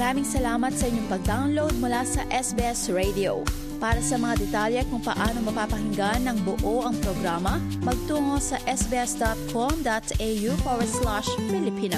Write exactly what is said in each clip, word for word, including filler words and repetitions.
Maraming salamat sa inyong pag-download mula sa S B S Radio. Para sa mga detalye kung paano mapapakinggan ng buo ang programa, magtungo sa sbs.com.au forward slash Filipino.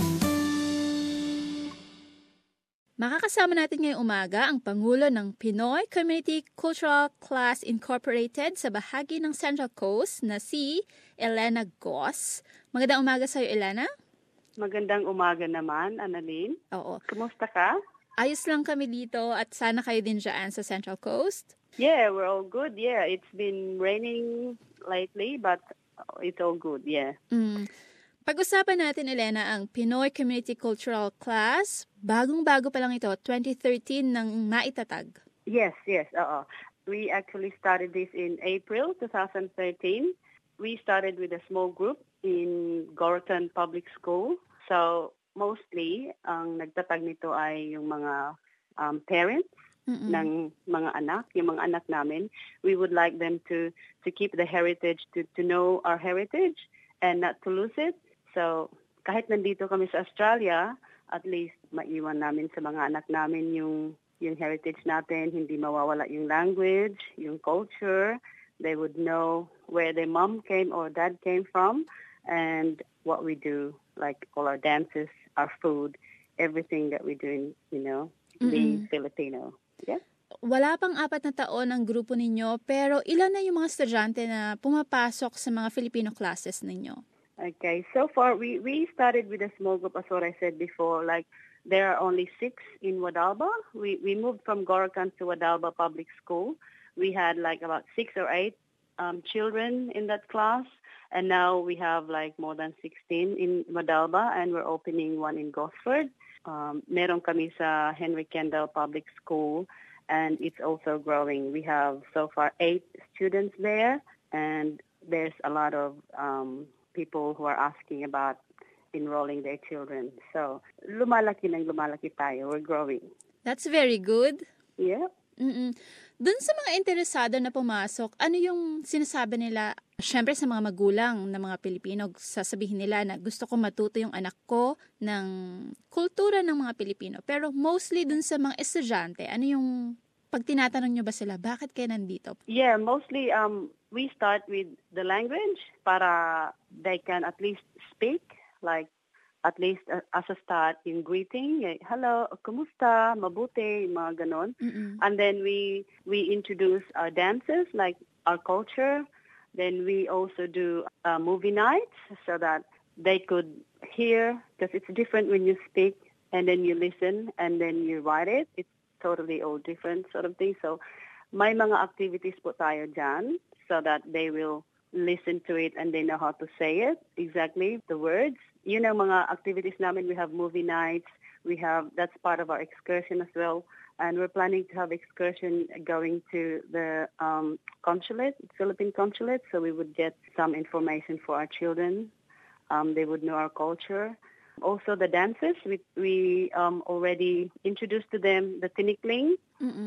Makakasama natin ngayong umaga ang Pangulo ng Pinoy Community Cultural Class Incorporated sa bahagi ng Central Coast na si Elena Goss. Magandang umaga sa iyo, Elena. Magandang umaga naman, Annalyn. Oo. Kumusta ka? Ayos lang kami dito at sana kayo din dyan sa Central Coast. Yeah, we're all good. Yeah, it's been raining lately, but it's all good. Yeah. Mm. Pag-usapan natin, Elena, ang Pinoy Community Cultural Class. Bagong-bago pa lang ito, twenty thirteen nang naitatag. Yes, yes. Uh-oh. We actually started this in April twenty thirteen. We started with a small group in Gorton Public School. So, mostly, ang nagtatag nito ay yung mga um, parents Mm-mm. ng mga anak, yung mga anak namin. We would like them to to keep the heritage, to, to know our heritage and not to lose it. So, kahit nandito kami sa Australia, at least maiwan namin sa mga anak namin yung, yung heritage natin, hindi mawawala yung language, yung culture. They would know where their mom came or dad came from and what we do, like all our dances, our food, everything that we do in, you know, mm-hmm. being Filipino. Yeah. Wala pang apat na taon ang grupo ninyo, pero ilan na yung mga estudyante na pumapasok sa mga Filipino classes ninyo? Okay, so far we, we started with a small group, as what I said before. Like there are only six in Wadalba. We we moved from Gorkan to Wadalba Public School. We had like about six or eight um, children in that class, and now we have like more than sixteen in Wadalba, and we're opening one in Gosford. Um, meron kami sa Henry Kendall Public School, and it's also growing. We have so far eight students there, and there's a lot of um, people who are asking about enrolling their children. So, lumalaki nang lumalaki tayo. We're growing. That's very good. Yeah. Mm-mm. Doon sa mga interesado na pumasok, ano yung sinasabi nila? Siyempre sa mga magulang na mga Pilipino, sasabihin nila na gusto ko matuto yung anak ko ng kultura ng mga Pilipino. Pero mostly doon sa mga estudyante, ano yung pag tinatanong nyo ba sila, bakit kayo nandito? Yeah, mostly um, we start with the language para they can at least speak, like at least uh, as a start in greeting, eh, hello, kumusta, mabuti, mga ganon. Mm-mm. And then we we introduce our dances, like our culture. Then we also do uh, movie nights so that they could hear, because it's different when you speak and then you listen and then you write it. It's totally all different sort of thing. So may mga activities po tayo dyan so that they will listen to it and they know how to say it, exactly, the words. You know, mga activities namin, we have movie nights, we have, that's part of our excursion as well. And we're planning to have excursion going to the um, consulate, Philippine consulate, so we would get some information for our children. Um, they would know our culture. Also the dances, we, we um, already introduced to them the tinikling,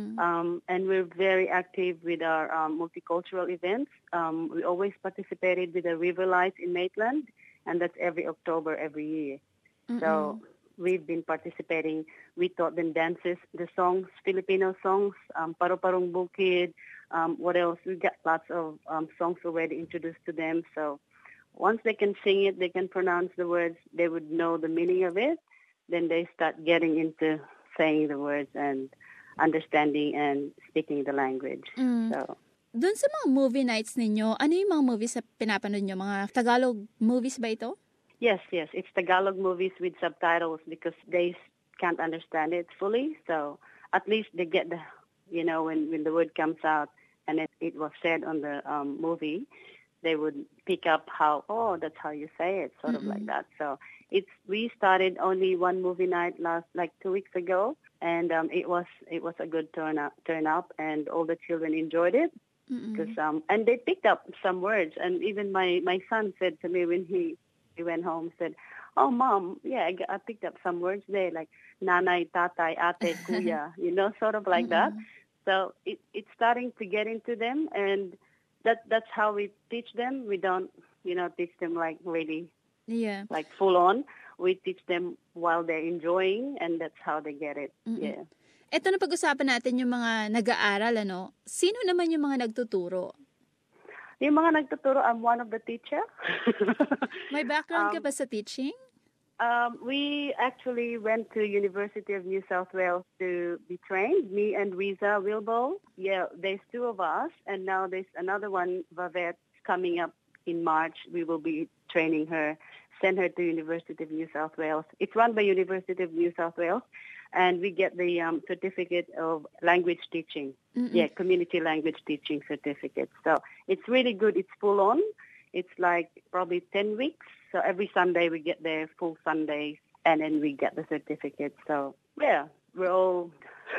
um, and we're very active with our um, multicultural events. Um, we always participated with the River Lights in Maitland, and that's every October every year. Mm-mm. So we've been participating. We taught them dances, the songs, Filipino songs, um, Paro-Parong Bukid, um, what else? We got lots of um, songs already introduced to them, so once they can sing it, they can pronounce the words, they would know the meaning of it, then they start getting into saying the words and understanding and speaking the language. Mm. So, doon sa mga movie nights ninyo, ano yung mga movies na pinapanood nyo? Mga Tagalog movies ba ito? Yes, yes. It's Tagalog movies with subtitles because they can't understand it fully. So at least they get the, you know, when, when the word comes out and it, it was said on the um, movie, they would pick up how, oh, that's how you say it, sort mm-hmm. of like that. So it's we started only one movie night last, like two weeks ago, and um, it was it was a good turn up, turn up, and all the children enjoyed it. Because mm-hmm. um, and they picked up some words, and even my, my son said to me when he, he went home, said, oh, Mom, yeah, I, I picked up some words there, like nanay, tatay, ate, kuya, you know, sort of like mm-hmm. that. So it, it's starting to get into them, and That that's how we teach them. We don't, you know, teach them like really, yeah, like full on. we teach them while they're enjoying, and that's how they get it. Mm-mm. Yeah. Ito na pag-usapan natin yung mga nag-aaral, ano? Sino naman yung mga nagtuturo? Yung mga nagtuturo, I'm one of the teacher. May background ka Um, ba sa teaching? Um, we actually went to University of New South Wales to be trained, me and Riza Wilbo. Yeah, there's two of us, and now there's another one, Vavette, coming up in March. We will be training her, send her to University of New South Wales. It's run by University of New South Wales, and we get the um, certificate of language teaching. Mm-mm. Yeah, community language teaching certificate. So it's really good. It's full on. It's like probably ten weeks. So every Sunday we get there, full Sundays, and then we get the certificate. So yeah, we're all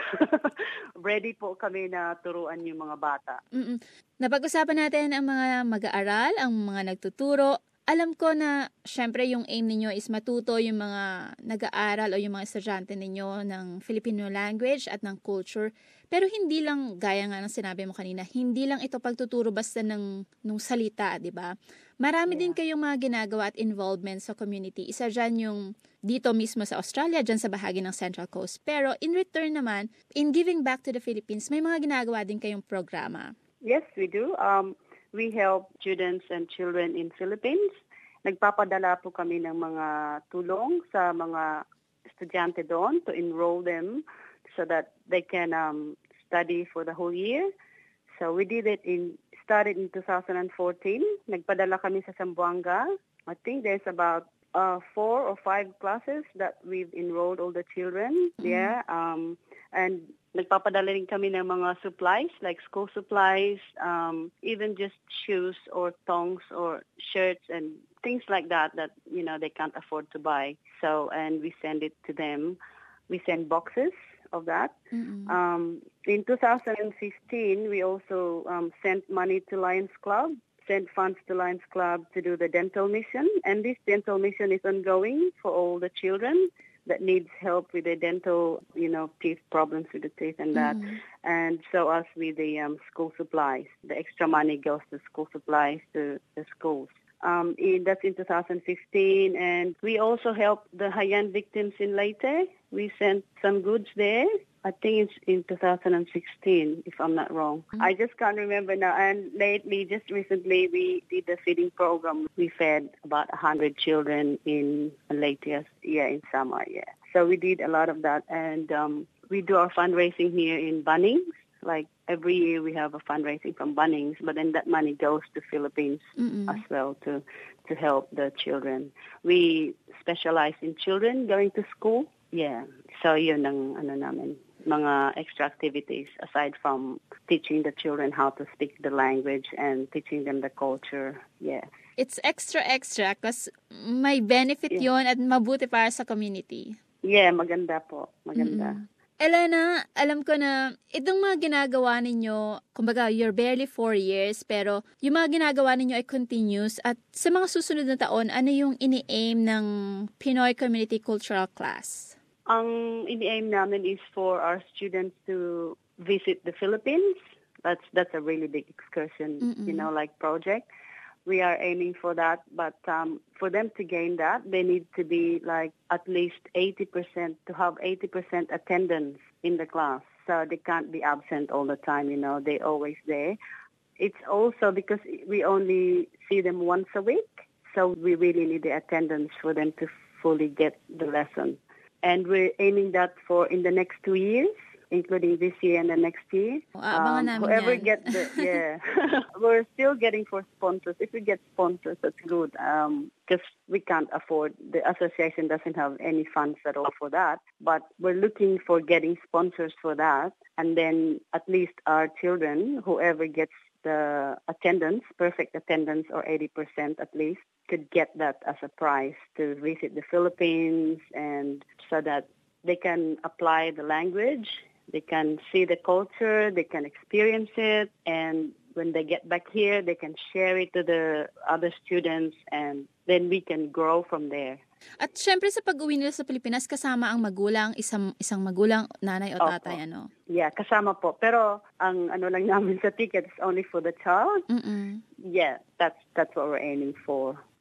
ready po kami na turuan yung mga bata. Mm-mm. Napag-usapan natin ang mga mag-aaral, ang mga nagtuturo. Alam ko na, syempre, yung aim ninyo is matuto yung mga nag-aaral o yung mga estudyante ninyo ng Filipino language at ng culture. Pero hindi lang, gaya nga ng sinabi mo kanina, hindi lang ito pagtuturo basta ng nung salita, di ba? Marami Yeah. din kayong mga ginagawa at involvement sa community. Isa dyan yung dito mismo sa Australia, dyan sa bahagi ng Central Coast. Pero in return naman, in giving back to the Philippines, may mga ginagawa din kayong programa. Yes, we do. Um, we help students and children in Philippines. Nagpapadala po kami ng mga tulong sa mga estudyante doon to enroll them so that they can um, study for the whole year. So we did it in, started in two thousand fourteen. Nagpadala kami sa Zamboanga. I think there's about uh, four or five classes that we've enrolled all the children. Mm. Yeah. Um, and nagpapadala rin kami ng mga supplies like school supplies, um, even just shoes or thongs or shirts and things like that that, you know, they can't afford to buy. So, and we send it to them. We send boxes of that. Mm-mm. Um, in two thousand fifteen, we also um, sent money to Lions Club, sent funds to Lions Club to do the dental mission. And this dental mission is ongoing for all the children that needs help with the dental, you know, teeth problems with the teeth and that. Mm. And so us with the um, school supplies. The extra money goes to school supplies to the schools. Um, in, that's in two thousand fifteen. And we also help the Haiyan victims in Leyte. We sent some goods there. I think it's in two thousand sixteen, if I'm not wrong. Mm-hmm. I just can't remember now. And lately, just recently, we did the feeding program. We fed about one hundred children in Leyte, yeah, in summer, yeah. So we did a lot of that. And um, we do our fundraising here in Bunnings. Like every year we have a fundraising from Bunnings, but then that money goes to Philippines Mm-mm. as well to to help the children. We specialize in children going to school. Yeah. So yun ang ano namin, mga extra activities aside from teaching the children how to speak the language and teaching them the culture. Yeah. It's extra extra kasi may benefit Yeah. yon at mabuti para sa community. Yeah, maganda po. Maganda. Mm-mm. Elena, alam ko na itong mga ginagawa ninyo, kumbaga you're barely four years, pero yung mga ginagawa ninyo ay continuous at sa mga susunod na taon, ano yung ini-aim ng Pinoy Community Cultural Class? Ang ini-aim namin is for our students to visit the Philippines. That's that's a really big excursion, Mm-mm. you know, like project. We are aiming for that, but um, for them to gain that, they need to be like at least eighty percent, to have eighty percent attendance in the class. So they can't be absent all the time, you know, they're always there. It's also because we only see them once a week, so we really need the attendance for them to fully get the lesson. And we're aiming that for in the next two years, including this year and the next year. Aabangan namin whoever yan. gets the, yeah. We're still getting for sponsors. If we get sponsors, that's good. Um, because we can't afford, the association doesn't have any funds at all for that. But we're looking for getting sponsors for that. And then at least our children, whoever gets the attendance, perfect attendance or eighty percent at least, could get that as a prize to visit the Philippines, and so that they can apply the language, they can see the culture, they can experience it, and when they get back here, they can share it to the other students, and then we can grow from there. At syempre sa pag-uwi nila sa Pilipinas, kasama ang magulang, isang isang magulang, nanay o Opo. tatay, ano? Yeah, kasama po. Pero ang ano lang namin sa ticket is only for the child. Mm-mm. Yeah, that's that's what we're aiming for.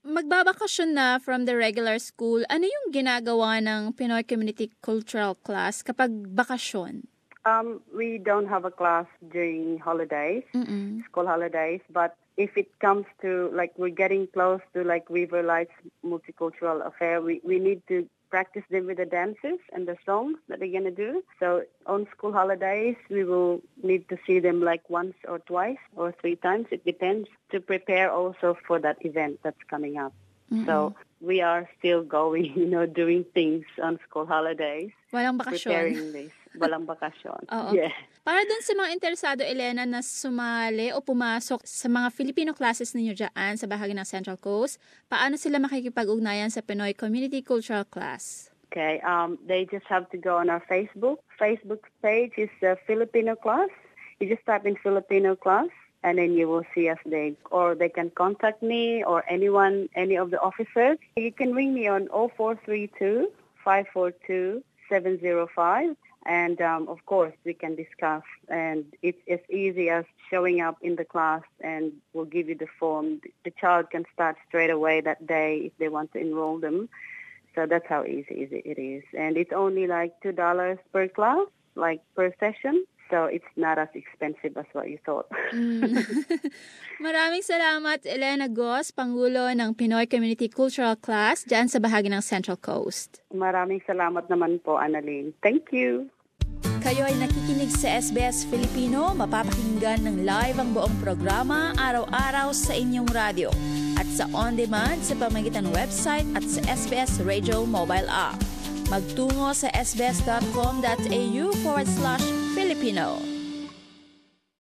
magbabakasyon na from the regular school, ano yung ginagawa ng Pinoy Community Cultural Class kapag bakasyon? Um, we don't have a class during holidays, Mm-mm. school holidays, but if it comes to, like, we're getting close to, like, River Lights Multicultural Affair, we, we need to practice them with the dances and the songs that they're going to do. So on school holidays, we will need to see them like once or twice or three times. It depends, to prepare also for that event that's coming up. Mm-hmm. So we are still going, you know, doing things on school holidays. Walang bakasyon. Preparing this. Walang bakasyon. Oo. Yeah. Para dun sa mga interesado, Elena, na sumali o pumasok sa mga Filipino classes ninyo dyan sa bahagi ng Central Coast, paano sila makikipag-ugnayan sa Pinoy Community Cultural Class? Okay, um, they just have to go on our Facebook. Facebook page is uh, Filipino Class. You just type in Filipino Class, and then you will see us there. Or they can contact me or anyone, any of the officers. You can ring me on oh four three two, five four two, seven oh five. And, um, of course, we can discuss. And it's as easy as showing up in the class, and we'll give you the form. The child can start straight away that day if they want to enroll them. So that's how easy it is. And it's only like two dollars per class, like per session. So it's not as expensive as what you thought. mm. Maraming salamat, Elena Gos, Pangulo ng Pinoy Community Cultural Class dyan sa bahagi ng Central Coast. Maraming salamat naman po, Annalyn. Thank you. Kayo ay nakikinig sa S B S Filipino, mapapakinggan ng live ang buong programa araw-araw sa inyong radyo at sa on-demand sa pamamagitan ng website at sa S B S Radio mobile app. Magtungo sa sbs.com.au forward slash Filipino.